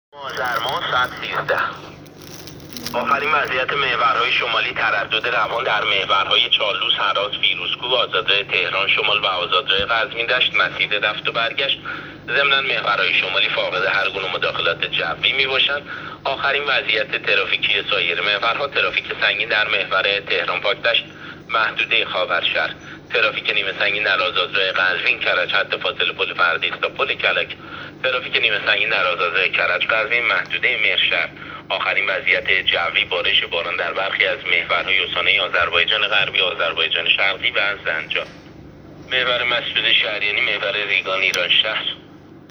آذر ماه ساعت 13. آخرین وضعیت محورهای شمالی تردد روان در محورهای چالوس، هرات، فیروزکوه، آزادراه تهران شمال و آزادراه قزوین دشت مسیر رفت و برگشت. ضمن محورهای شمالی فاقد هر گونه مداخلات جوی می باشند. آخرین وضعیت ترافیکی سایر محورها: ترافیک سنگین در محور تهران پاکدشت محدوده خاورشهر، ترافیک نیمه سنگین در آزادراه قزوین کرج حد فاصله پل فردیس تا پل کلک، ترافیک نیمه سنگین در آزادراه کرج قزوین محدوده مهرشهر. آخرین وضعیت جوی: بارش باران در برخی از محورهای استانی آذربایجان غربی، آذربایجان شرقی و زنجان. محور مسجد شهریانی، محور ریگان ایران شهر.